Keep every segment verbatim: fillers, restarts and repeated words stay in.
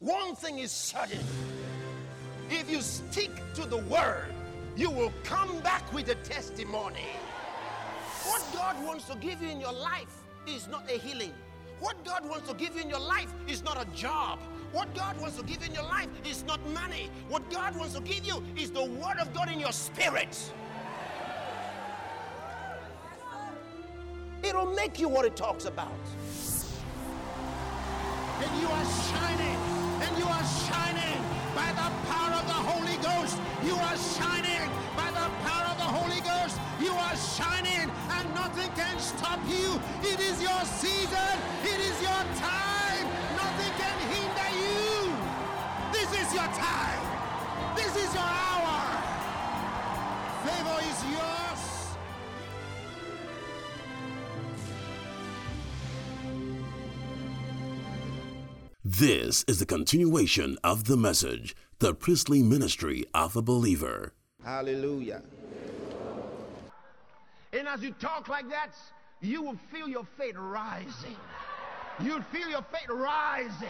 One thing is certain. If you stick to the word, you will come back with a testimony. What God wants to give you in your life is not a healing. What God wants to give you in your life is not a job. What God wants to give you in your life is not money. What God wants to give you is the word of God in your spirit. It'll make you what it talks about. And you are shining, and you are shining by the power of the Holy Ghost. You are shining by the power of the Holy Ghost. You are shining, and nothing can stop you. It is your season. It is your time. Nothing can hinder you. This is your time. This is your hour. Favor is yours. This is the continuation of the message, the priestly ministry of a believer. Hallelujah. And as you talk like that, you will feel your faith rising. You'll feel your faith rising.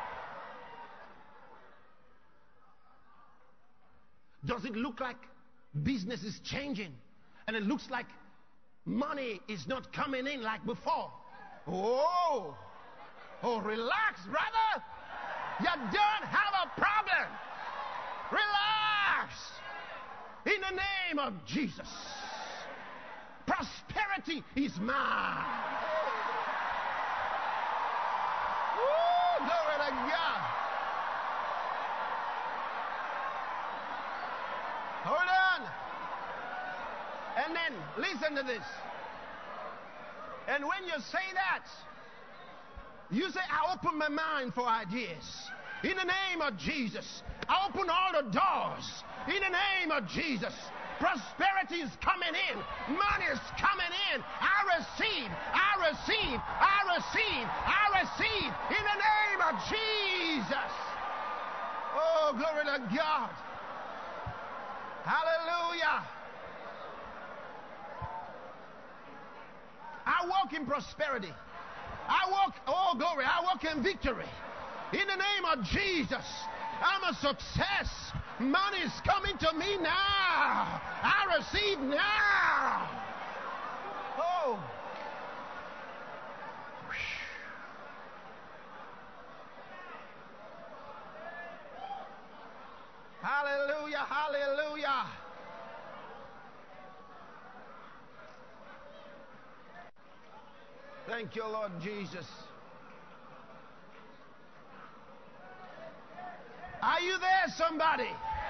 Does it look like business is changing? And it looks like money is not coming in like before? Oh! Oh, relax, brother. You don't have a problem. Relax. In the name of Jesus. Prosperity is mine. Woo, glory to God. Hold on. And then listen to this. And when you say that, you say, I open my mind for ideas. In the name of Jesus. I open all the doors. In the name of Jesus. Prosperity is coming in. Money is coming in. I receive. I receive. I receive. I receive. In the name of Jesus. Oh, glory to God. Hallelujah. I walk in prosperity. I walk, oh glory, I walk in victory. In the name of Jesus, I'm a success. Money is coming to me now. I receive now. Oh. Hallelujah, hallelujah. Thank you, Lord Jesus. Are you there, somebody?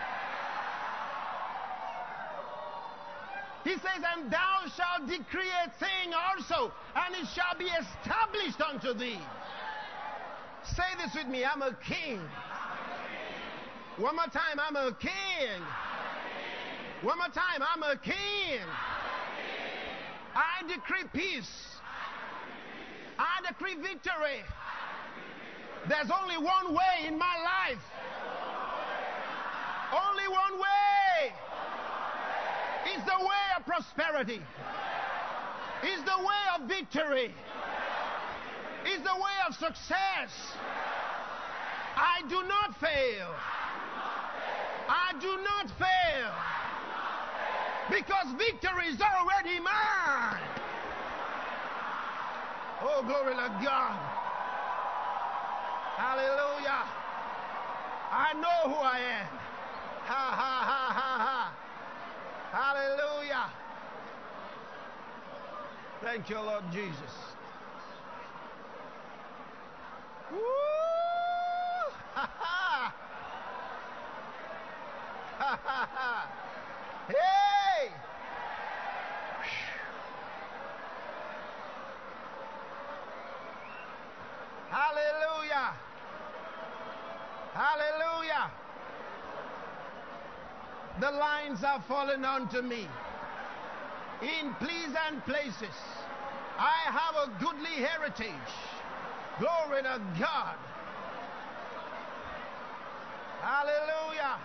He says, and thou shalt decree a thing also, and it shall be established unto thee. Say this with me, I'm a king. One more time, I'm a king. One more time, I'm a king. I decree peace. I decree victory. There's only one way in my life. Only one way. It's the way of prosperity. It's the way of victory. It's the way of success. I do not fail. I do not fail. Because victory is already mine. Oh, glory to God. Hallelujah. I know who I am. Ha, ha, ha, ha, ha. Hallelujah. Thank you, Lord Jesus. Woo! Ha, ha. Ha, ha, ha. Hey! Hallelujah. Hallelujah. The lines are falling onto me in pleasant places. I have a goodly heritage. Glory to God. Hallelujah.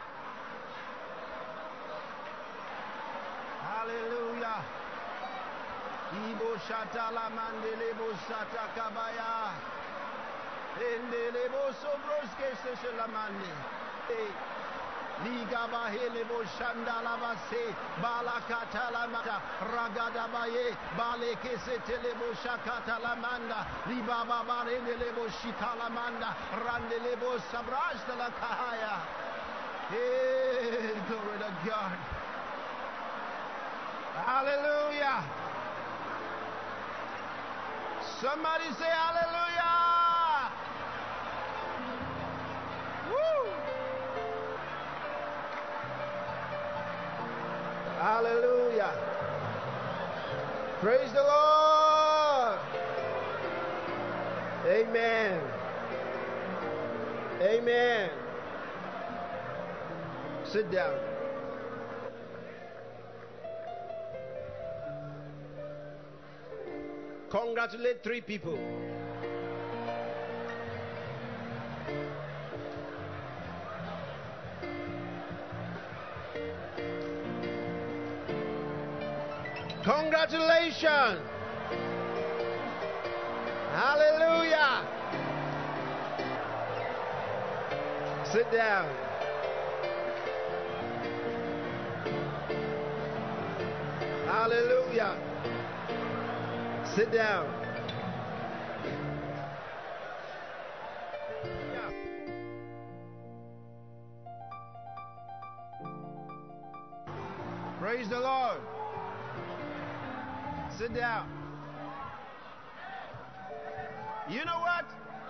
Hallelujah. Ibo shata la mandele bo shata kabaya. Endelebo sobroske se la mande. Liga bahele bo shandala base balakata la mata ragada baye baleke se telebo shakata la manda libaba barele lebo shikala manda randele bo sabrash la kahaya. Hey, glory to God. Hallelujah. Somebody say hallelujah. Woo. Hallelujah. Praise the Lord. Amen. Amen. Sit down. Congratulate three people. Congratulations. Hallelujah. Sit down. Hallelujah. Sit down. Yeah. Praise the Lord. Sit down. You know what?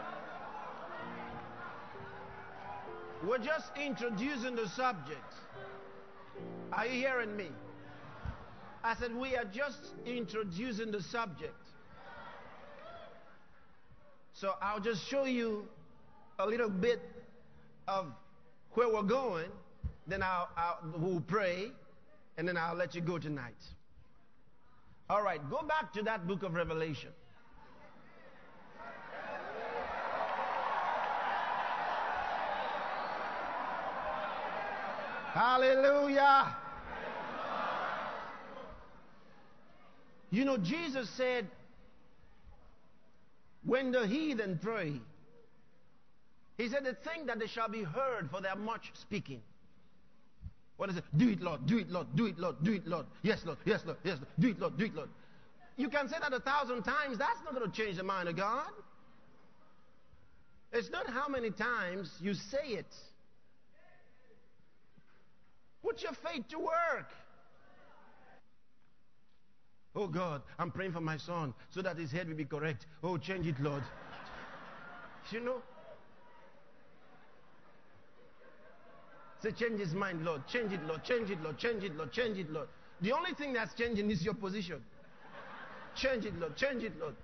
We're just introducing the subject. Are you hearing me? I said we are just introducing the subject. So I'll just show you a little bit of where we're going. Then I'll, I'll we'll pray, and then I'll let you go tonight. All right, go back to that book of Revelation. Hallelujah. You know, Jesus said, when the heathen pray, he said, the thing that they shall be heard for their much speaking. What is it? Do it, Lord. Do it, Lord. Do it, Lord. Do it, Lord. Yes, Lord. Yes, Lord. Yes, Lord. Do it, Lord. Do it, Lord. You can say that a thousand times. That's not going to change the mind of God. It's not how many times you say it. Put your faith to work. Oh God, I'm praying for my son so that his head will be correct. Oh, change it, Lord. You know? Say, change his mind, Lord. Change it, Lord. Change it, Lord. Change it, Lord. Change it, Lord. The only thing that's changing is your position. Change it, Lord. Change it, Lord.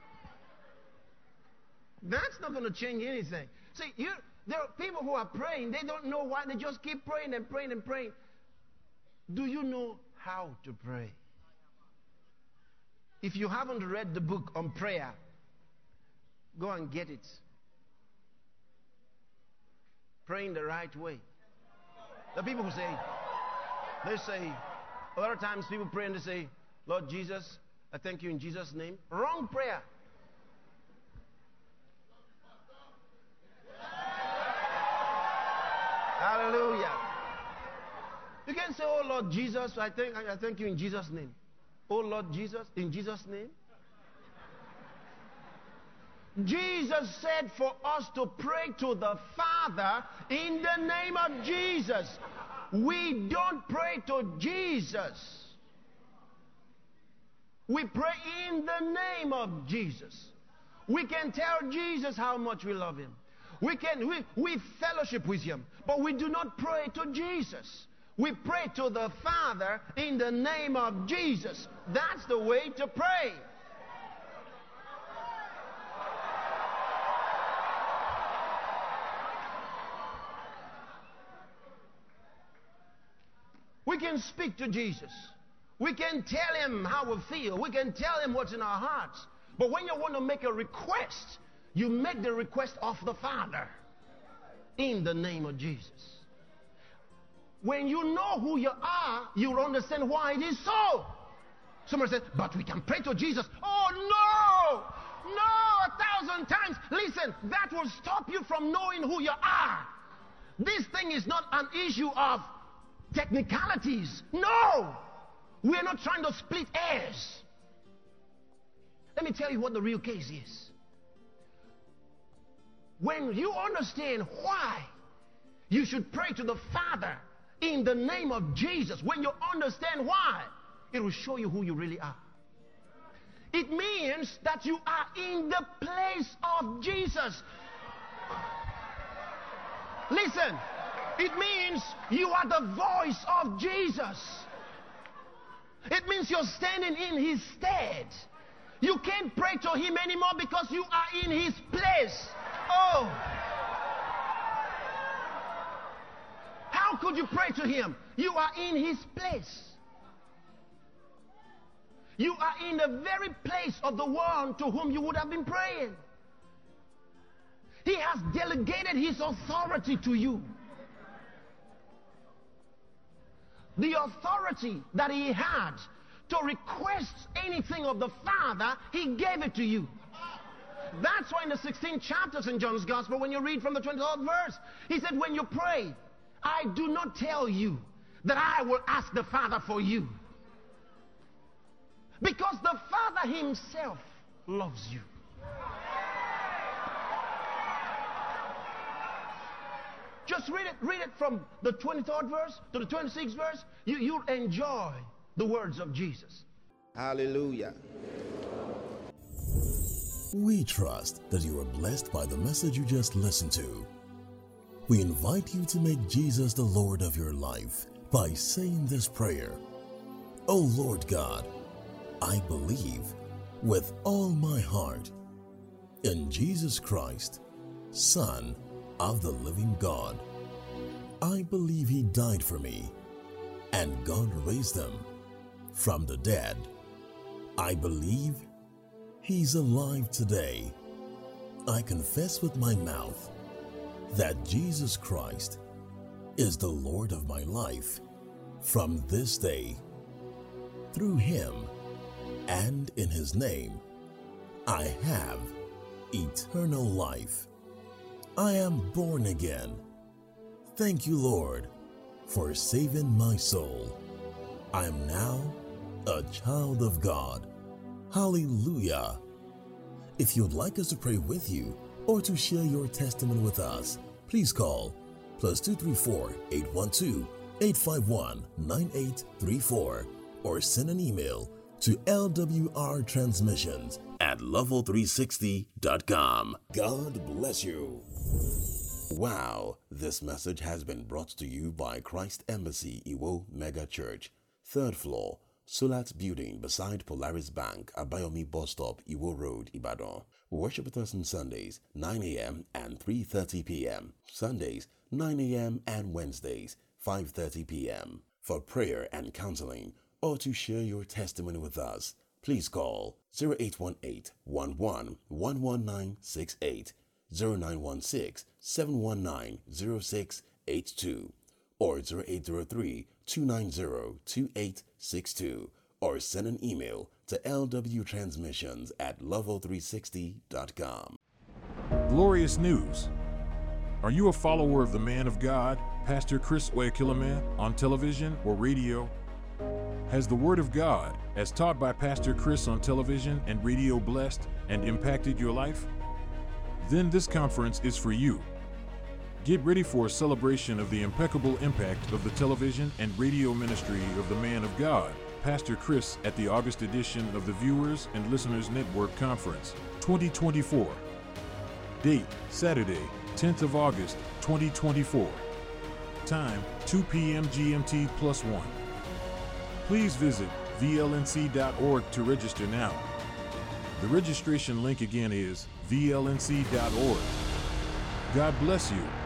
That's not going to change anything. See, you, there are people who are praying. They don't know why. They just keep praying and praying and praying. Do you know how to pray? If you haven't read the book on prayer, go and get it. Praying the right way. The people who say, they say, a lot of times people pray and they say, Lord Jesus, I thank you in Jesus' name. Wrong prayer. Hallelujah. You can say, oh Lord Jesus, I thank, I thank you in Jesus' name. Oh Lord Jesus, in Jesus' name. Jesus said for us to pray to the Father in the name of Jesus. We don't pray to Jesus. We pray in the name of Jesus. We can tell Jesus how much we love him. We can we, we fellowship with him, but we do not pray to Jesus. We pray to the Father in the name of Jesus. That's the way to pray. We can speak to Jesus. We can tell him how we feel. We can tell him what's in our hearts. But when you want to make a request, you make the request of the Father in the name of Jesus. When you know who you are, you'll understand why it is so. Somebody said, but we can pray to Jesus. Oh, no! No! A thousand times. Listen, that will stop you from knowing who you are. This thing is not an issue of technicalities. No! We're not trying to split hairs. Let me tell you what the real case is. When you understand why you should pray to the Father in the name of Jesus, when you understand why, it will show you who you really are. It means that you are in the place of Jesus. Listen, it means you are the voice of Jesus. It means you're standing in his stead. You can't pray to him anymore because you are in his place. Oh! How could you pray to him? You are in his place. You are in the very place of the one to whom you would have been praying. He has delegated his authority to you. The authority that he had to request anything of the Father, he gave it to you. That's why in the sixteenth chapters in John's Gospel, when you read from the twenty-third verse, he said, when you pray, I do not tell you that I will ask the Father for you. Because the Father himself loves you. Just read it, read it from the twenty-third verse to the twenty-sixth verse. You, you'll enjoy the words of Jesus. Hallelujah. We trust that you are blessed by the message you just listened to. We invite you to make Jesus the Lord of your life by saying this prayer. Oh Lord God, I believe with all my heart in Jesus Christ, Son of the living God. I believe he died for me and God raised him from the dead. I believe he's alive today. I confess with my mouth that Jesus Christ is the Lord of my life from this day. Through him and in his name, I have eternal life. I am born again. Thank you, Lord, for saving my soul. I am now a child of God. Hallelujah. If you'd like us to pray with you or to share your testimony with us, please call plus two three four, eight one two, eight five one, nine eight three four or send an email to L W R transmissions at level three sixty dot com. God bless you. Wow, this message has been brought to you by Christ Embassy Iwo Mega Church, third floor, Sulat Building beside Polaris Bank, Abayomi Bus Stop, Iwo Road, Ibadan. Worship with us on Sundays, nine a.m. and three thirty p.m. Sundays, nine a.m. and Wednesdays, five thirty p.m. For prayer and counseling or to share your testimony with us, please call zero eight one eight, one one, one one nine six eight, zero nine one six, seven one nine, zero six eight two or zero eight zero three, two nine zero, two eight six two or send an email to L W transmissions at level three sixty dot com. Glorious news. Are you a follower of the man of God, Pastor Chris Oyakhilome, on television or radio? Has the Word of God, as taught by Pastor Chris on television and radio, blessed and impacted your life? Then this conference is for you. Get ready for a celebration of the impeccable impact of the television and radio ministry of the man of God, Pastor Chris, at the August edition of the Viewers and Listeners Network Conference twenty twenty-four. Date, Saturday, tenth of August, twenty twenty-four. Time, two p.m. G M T plus one. Please visit V L N C dot org to register now. The registration link again is V L N C dot org. God bless you.